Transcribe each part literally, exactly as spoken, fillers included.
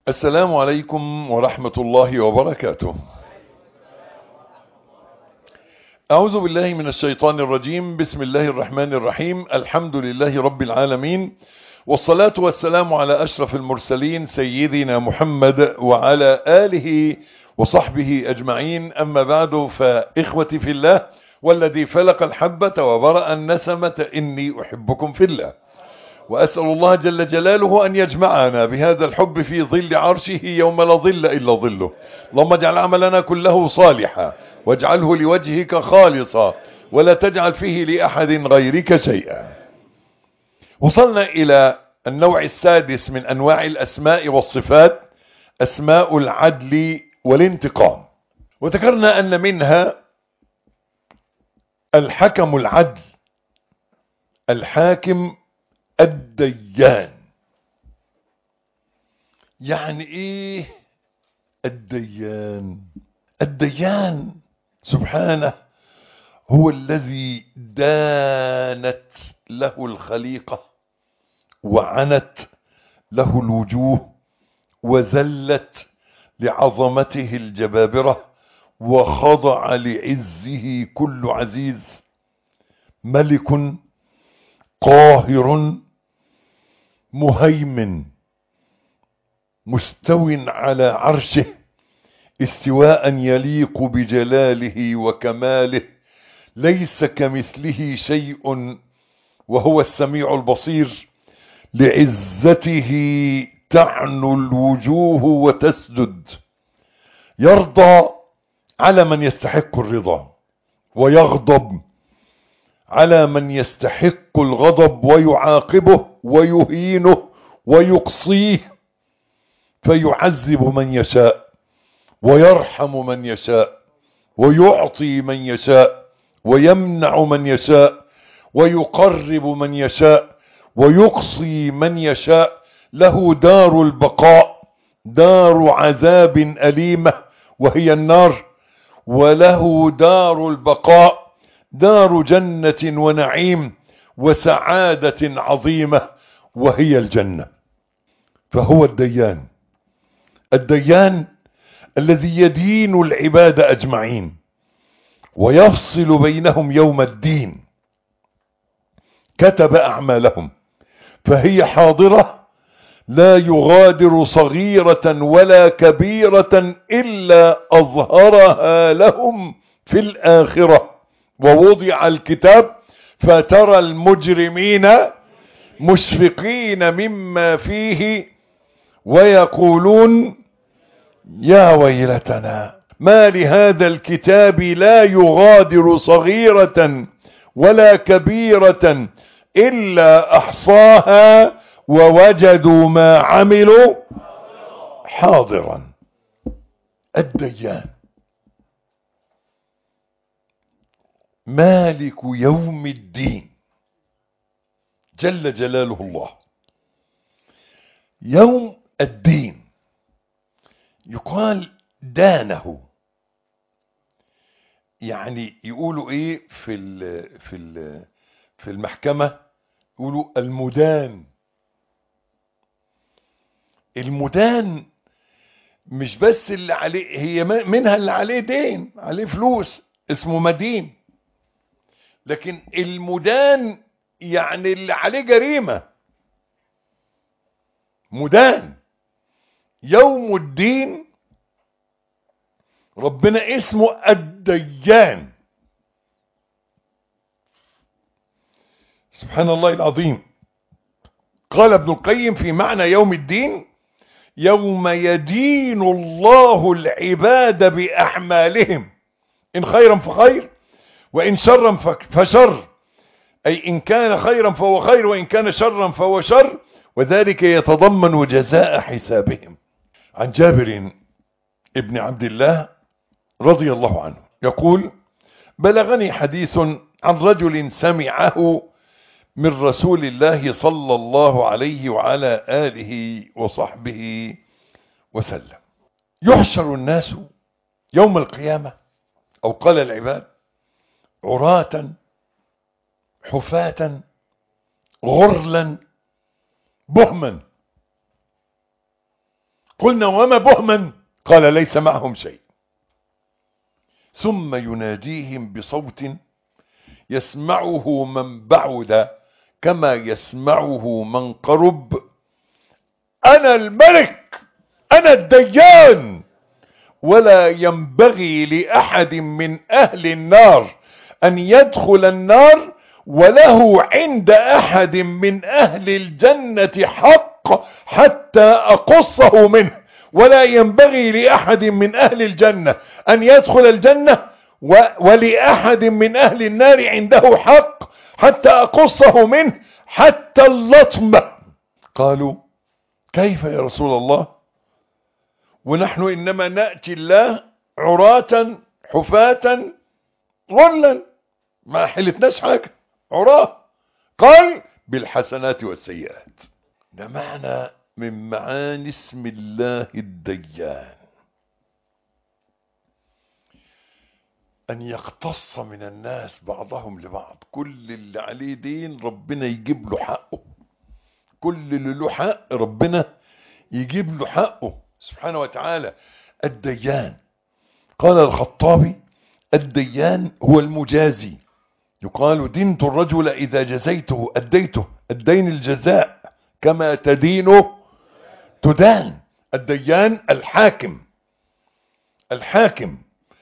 السلام عليكم ورحمة الله وبركاته. أعوذ بالله من الشيطان الرجيم. بسم الله الرحمن الرحيم. الحمد لله رب العالمين، والصلاة والسلام على أشرف المرسلين سيدنا محمد وعلى آله وصحبه أجمعين. أما بعد، فإخوتي في الله والذي فلق الحبة وبرأ النسمة إني أحبكم في الله، وأسأل الله جل جلاله أن يجمعنا بهذا الحب في ظل عرشه يوم لا ظل إلا ظله. اللهم اجعل عملنا كله صالحا واجعله لوجهك خالصا ولا تجعل فيه لأحد غيرك شيئا. وصلنا إلى النوع السادس من أنواع الأسماء والصفات، أسماء العدل والانتقام. وذكرنا أن منها الحكم العدل، الحاكم الديان. يعني ايه الديان؟ الديان سبحانه هو الذي دانت له الخليقة وعنت له الوجوه وذلت لعظمته الجبابرة وخضع لعزه كل عزيز، ملك قاهر مهيمن مستو على عرشه استواء يليق بجلاله وكماله، ليس كمثله شيء وهو السميع البصير. لعزته تعنو الوجوه وتسجد، يرضى على من يستحق الرضا ويغضب على من يستحق الغضب ويعاقبه ويهينه ويقصيه، فيعذب من يشاء ويرحم من يشاء ويعطي من يشاء ويمنع من يشاء ويقرب من يشاء ويقصي من يشاء. له دار البقاء دار عذاب أليمة وهي النار، وله دار البقاء دار جنة ونعيم وسعادة عظيمة وهي الجنة. فهو الديان، الديان الذي يدين العباد أجمعين ويفصل بينهم يوم الدين. كتب أعمالهم فهي حاضرة، لا يغادر صغيرة ولا كبيرة إلا أظهرها لهم في الآخرة. ووضع الكتاب فترى المجرمين مشفقين مما فيه ويقولون يا ويلتنا ما لهذا الكتاب لا يغادر صغيرة ولا كبيرة إلا أحصاها ووجدوا ما عملوا حاضرا. الديان مالك يوم الدين جل جلاله الله. يوم الدين يقال دانه، يعني يقولوا ايه في ال في ال في المحكمة، يقولوا المدان. المدان مش بس اللي عليه، هي منها اللي عليه دين، عليه فلوس اسمه مدين، لكن المدان يعني اللي عليه جريمة مدان. يوم الدين ربنا اسمه الديان. سبحان الله العظيم. قال ابن القيم في معنى يوم الدين: يوم يدين الله العباد بأعمالهم، إن خيرا فخير وإن شرا فشر، أي إن كان خيرا فهو خير وإن كان شرا فهو شر، وذلك يتضمن جزاء حسابهم. عن جابر ابن عبد الله رضي الله عنه يقول: بلغني حديث عن رجل سمعه من رسول الله صلى الله عليه وعلى آله وصحبه وسلم: يحشر الناس يوم القيامة، أو قال العباد، عراة حفاة غرلا بهما قلنا وما بهما؟ قال ليس معهم شيء. ثم يناديهم بصوت يسمعه من بعد كما يسمعه من قرب: أنا الملك، أنا الديان، ولا ينبغي لأحد من أهل النار أن يدخل النار وله عند أحد من أهل الجنة حق حتى أقصه منه، ولا ينبغي لأحد من أهل الجنة أن يدخل الجنة ولأحد من أهل النار عنده حق حتى أقصه منه حتى اللطمة. قالوا كيف يا رسول الله ونحن إنما نأتي الله عراة حفاة غرلا، ما حلتناش حاجة، عراه. قال بالحسنات والسيئات. ده معنى من معاني اسم الله الديان، أن يقتص من الناس بعضهم لبعض. كل اللي عليه دين ربنا يجيب له حقه، كل اللي له حق ربنا يجيب له حقه سبحانه وتعالى. الديان، قال الخطابي: الديان هو المجازي. يقال دنت الرجل إذا جزيته أديته، الدين الجزاء، كما تدين تدان. الديان الحاكم، الحاكم.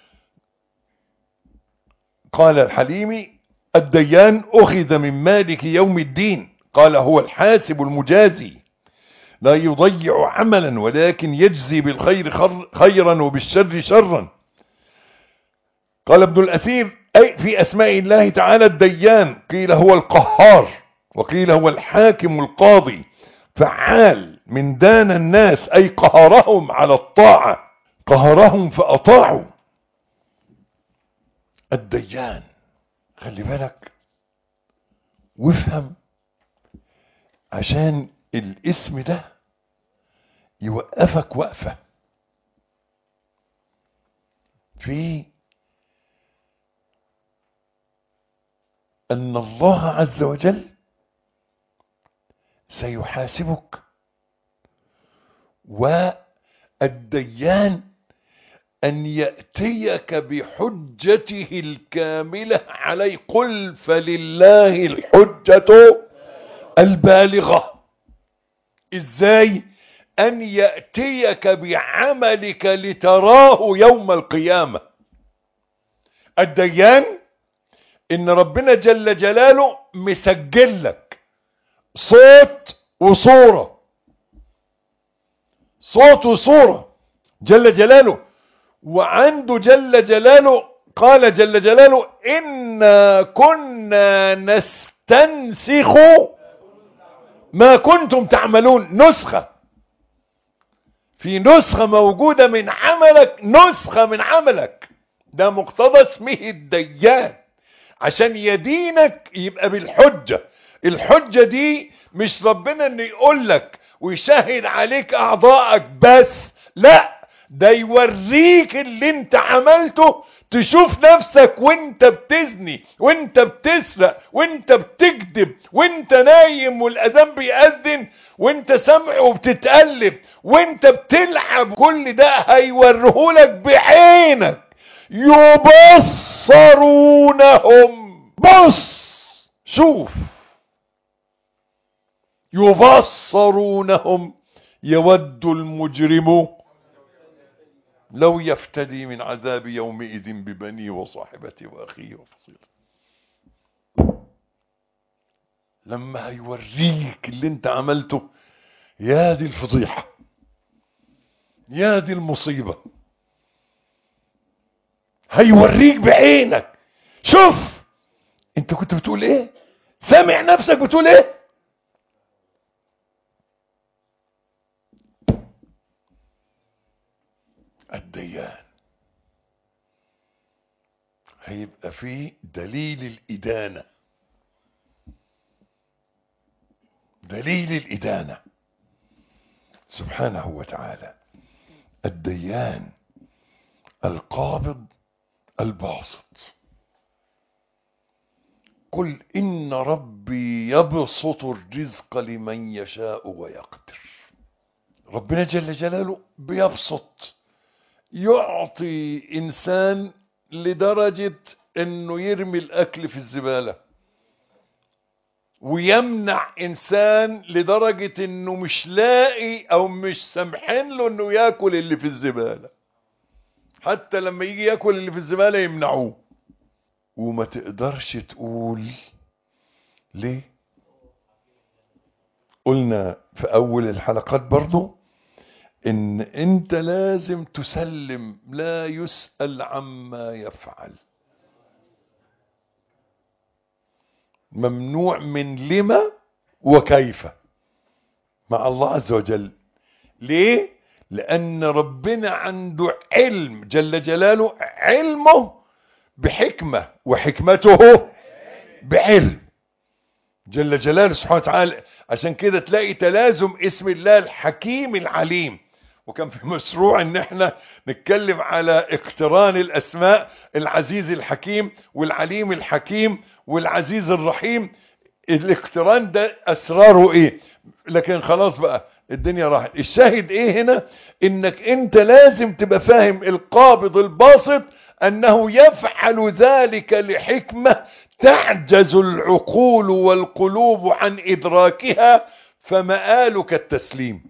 قال الحليمي: الديان أخذ من مالك يوم الدين. قال هو الحاسب المجازي، لا يضيع عملا ولكن يجزي بالخير خيرا وبالشر شرا. قال ابن الأثير: أي في أسماء الله تعالى الديان، قيل هو القهار، وقيل هو الحاكم القاضي. فعال من دان الناس، أي قهرهم على الطاعة، قهرهم فأطاعوا. الديان. خلي بالك وافهم، عشان الاسم ده يوقفك وقفة في أن الله عز وجل سيحاسبك. والديان أن يأتيك بحجته الكاملة عليه. قل فلله الحجة البالغة. إزاي؟ أن يأتيك بعملك لتراه يوم القيامة. الديان إن ربنا جل جلاله مسجل لك صوت وصورة، صوت وصورة جل جلاله. وعنده جل جلاله قال جل جلاله: إنا كنا نستنسخ ما كنتم تعملون. نسخة، في نسخة موجودة من عملك، نسخة من عملك. ده مقتضى اسمه الديان، عشان يدينك يبقى بالحجة. الحجة دي مش ربنا انه يقول لك ويشهد عليك اعضائك بس، لا، ده يوريك اللي انت عملته. تشوف نفسك وانت بتزني، وانت بتسرق، وانت بتكذب، وانت نايم والاذان بيأذن، وانت سمع وبتتقلب، وانت بتلعب. كل ده هيوريهولك بعينك. يبصرونهم. بص، شوف. يبصرونهم. يود المجرم لو يفتدي من عذاب يومئذ ببنيه وصاحبته واخيه وفصيلته. لما هيوريك اللي انت عملته، يا دي الفضيحة، يا دي المصيبة. هيوريك بعينك. شوف انت كنت بتقول ايه، سامع نفسك بتقول ايه. الديان هيبقى فيه دليل الإدانة، دليل الإدانة سبحانه وتعالى. الديان القابض الباسط. قل إن ربي يبسط الرزق لمن يشاء ويقدر. ربنا جل جلاله بيبسط، يعطي انسان لدرجة انه يرمي الاكل في الزبالة، ويمنع انسان لدرجة انه مش لاقي او مش سامحين له انه ياكل اللي في الزبالة، حتى لما يجي ياكل اللي في الزبالة يمنعوه. وما تقدرش تقول ليه. قلنا في اول الحلقات برضو ان انت لازم تسلم، لا يسأل عما يفعل. ممنوع من لما وكيف مع الله عز وجل. ليه؟ لان ربنا عنده علم جل جلاله، علمه بحكمة وحكمته بعلم جل جلاله سبحانه وتعالى. عشان كده تلاقي تلازم اسم الله الحكيم العليم. وكان في مشروع ان احنا نتكلم على اقتران الاسماء، العزيز الحكيم والعليم الحكيم والعزيز الرحيم. الاقتران ده اسراره ايه؟ لكن خلاص بقى الدنيا راحت. الشاهد ايه هنا؟ انك انت لازم تبقى فاهم القابض الباسط انه يفعل ذلك لحكمة تعجز العقول والقلوب عن ادراكها، فمآلك التسليم،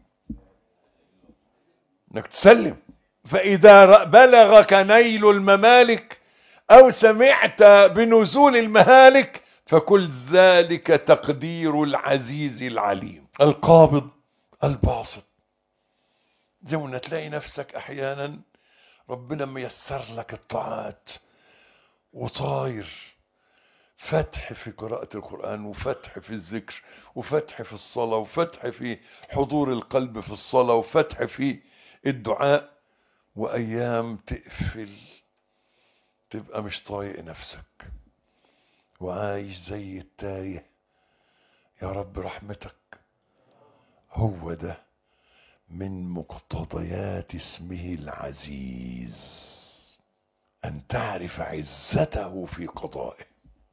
انك تسلم. فاذا بلغك نيل الممالك او سمعت بنزول المهالك فكل ذلك تقدير العزيز العليم القابض الباسط. زي ما تلاقي نفسك احيانا ربنا ميسر لك الطاعات وطاير، فتح في قراءة القرآن، وفتح في الذكر، وفتح في الصلاة، وفتح في حضور القلب في الصلاة، وفتح في الدعاء، وأيام تقفل تبقى مش طايق نفسك وعايش زي التايه. يا رب رحمتك. هو ده من مقتضيات اسمه العزيز، أن تعرف عزته في قضائه،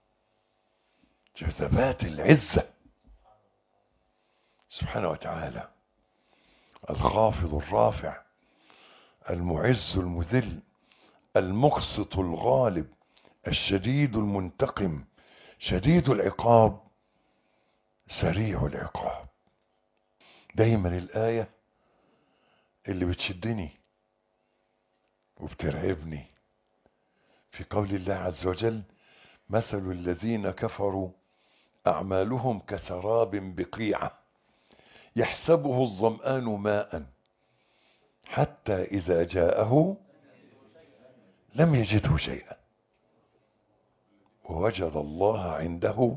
جذبات العزة سبحانه وتعالى. الخافض الرافع، المعز المذل، المقسط الغالب، الشديد المنتقم، شديد العقاب، سريع العقاب. دايما الآية اللي بتشدني وبترعبني في قول الله عز وجل: مثل الذين كفروا أعمالهم كسراب بقيعة يحسبه الظمآن ماء حتى إذا جاءه لم يجده شيئا ووجد الله عنده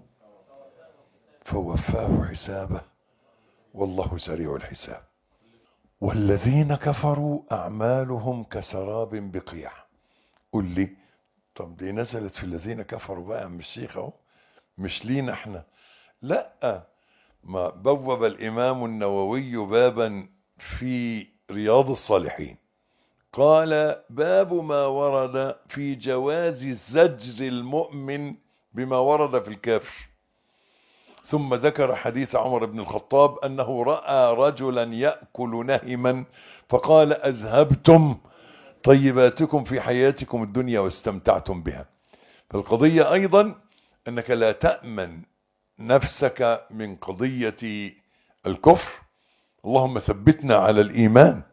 فوفاه حسابه والله سريع الحساب. والذين كفروا أعمالهم كسراب بقيع. قل لي طب دي نزلت في الذين كفروا بقى مش شيخ اهو، مش لينا احنا؟ لا، ما بوب الإمام النووي بابا في رياض الصالحين قال: باب ما ورد في جواز زجر المؤمن بما ورد في الكافر. ثم ذكر حديث عمر بن الخطاب أنه رأى رجلا يأكل نهما فقال: أذهبتم طيباتكم في حياتكم الدنيا واستمتعتم بها. فالقضية أيضا أنك لا تأمن نفسك من قضية الكفر. اللهم ثبتنا على الإيمان.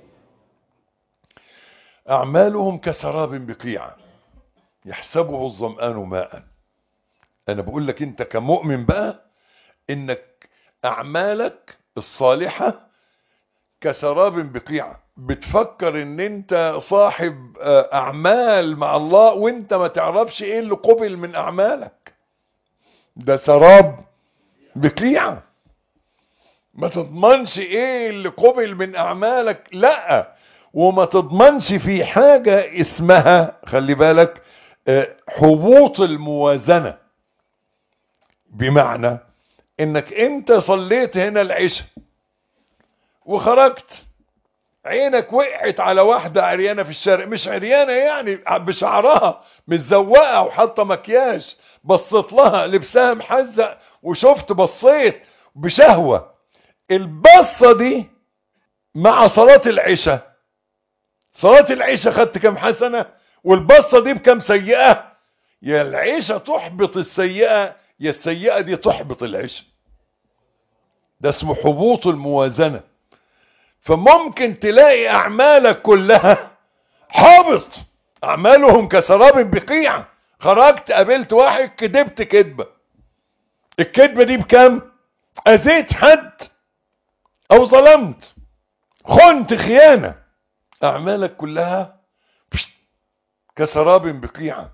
أعمالهم كسراب بقيعة يحسبه الظمآن ماء. أنا بقول لك أنت كمؤمن بقى إنك أعمالك الصالحة كسراب بقيعة. بتفكر إن أنت صاحب أعمال مع الله وأنت ما تعرفش إيه اللي قبل من أعمالك. ده سراب بقيعة، ما تضمنش إيه اللي قبل من أعمالك. لأ، وما تضمنش في حاجة اسمها، خلي بالك، حبوط الموازنة. بمعنى انك انت صليت هنا العشاء وخرجت، عينك وقعت على واحدة عريانة في الشارع، مش عريانة يعني بشعرها، متزوقة وحاطة مكياج، بصيت لها لبسها محزق وشفت بصيت بشهوة. البصة دي مع صلاة العشاء. صلاة العشاء خدت كم حسنة والبصة دي بكم سيئة. يا العشاء تحبط السيئة يا السيئة دي تحبط العشاء. ده اسمه حبوط الموازنة. فممكن تلاقي اعمالك كلها حابط، اعمالهم كسراب بقيعة. خرجت قابلت واحد كدبت كدبة، الكدبة دي بكم؟ اذيت حد او ظلمت، خنت خيانة، اعمالك كلها كسراب بقيعة.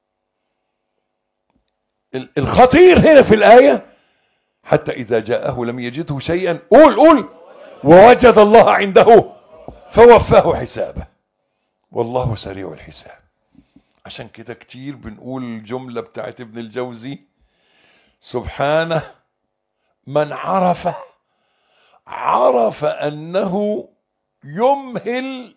الخطير هنا في الآية حتى إذا جاءه لم يجده شيئا قول قول ووجد الله عنده فوفاه حسابه والله سريع الحساب. عشان كده كتير بنقول الجملة بتاعت ابن الجوزي: سبحانه من عرف عرف أنه يمهل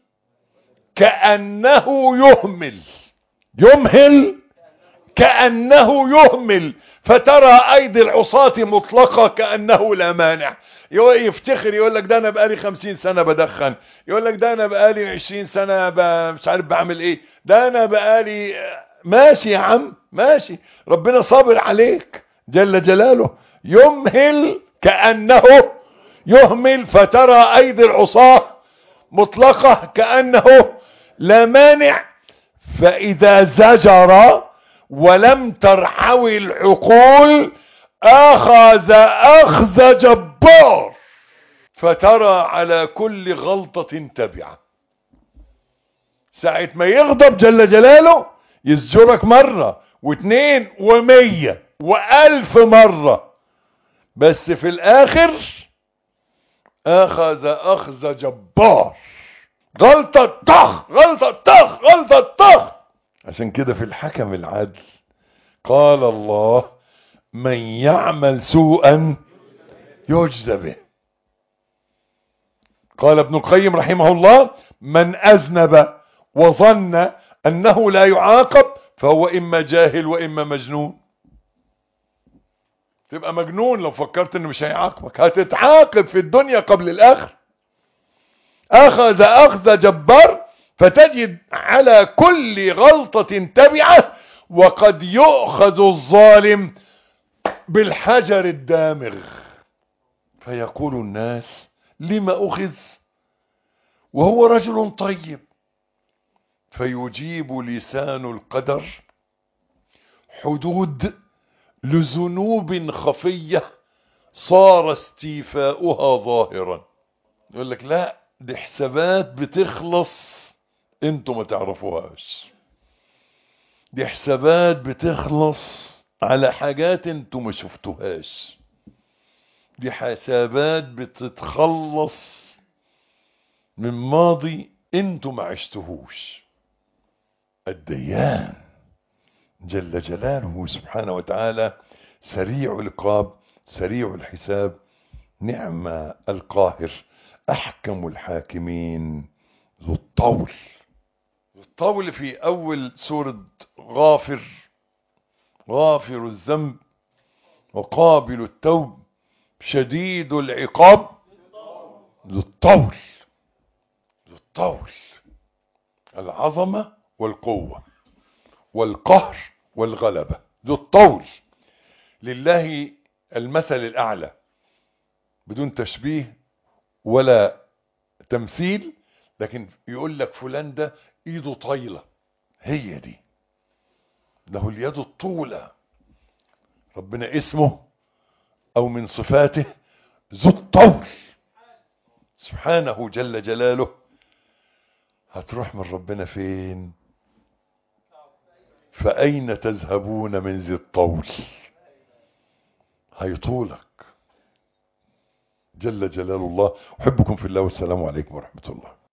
كأنه يهمل، يمهل كأنه يهمل، فترى أيدي العصاة مطلقة كأنه لا مانع. يفتخر يقول لك ده أنا بقالي خمسين سنة بدخن، يقول لك ده أنا بقالي عشرين سنة مش عارف بعمل إيه، ده أنا بقالي ماشي يا عم ماشي، ربنا صابر عليك جل جلاله. يمهل كأنه يهمل، فترى أيدي العصاة مطلقة كأنه لا مانع، فإذا زجر ولم ترحوي العقول أخذ أخذ جبار، فترى على كل غلطة تبعة. ساعة ما يغضب جل جلاله يزجرك مرة واثنين ومية وألف مرة، بس في الآخر أخذ أخذ جبار. غلطة طخ غلطة طخ غلطة طخ. عشان كده في الحكم العدل قال الله: من يعمل سوءا يجزى به. قال ابن القيم رحمه الله: من أذنب وظن أنه لا يعاقب فهو إما جاهل وإما مجنون. تبقى مجنون لو فكرت انه مش هيعاقبك، هتتعاقب في الدنيا قبل الآخر. أخذ أخذ جبار، فتجد على كل غلطة تبعة، وقد يؤخذ الظالم بالحجر الدامغ، فيقول الناس: لما أخذ وهو رجل طيب؟ فيجيب لسان القدر: حدود لذنوب خفية صار استيفاؤها ظاهرا. يقول لك لا، دي حسابات بتخلص انتوا ما تعرفوهاش، دي حسابات بتخلص على حاجات انتوا ما شفتوهاش، دي حسابات بتتخلص من ماضي انتوا ما عشتوهوش. الديان جل جلاله سبحانه وتعالى سريع العقاب سريع الحساب، نعم القاهر أحكم الحاكمين ذو الطول. ذو الطول في أول سورة غافر: غافر الذنب وقابل التوب شديد العقاب ذو الطول. ذو الطول، العظمة والقوة والقهر والغلبة. ذو الطول لله المثل الأعلى بدون تشبيه ولا تمثيل، لكن يقول لك فلان ده ايده طايلة، هي دي، له اليد الطولة. ربنا اسمه او من صفاته ذو الطول سبحانه جل جلاله. هتروح من ربنا فين؟ فأين تذهبون من ذي الطول؟ هيطولك جل جلال الله. أحبكم في الله والسلام عليكم ورحمة الله.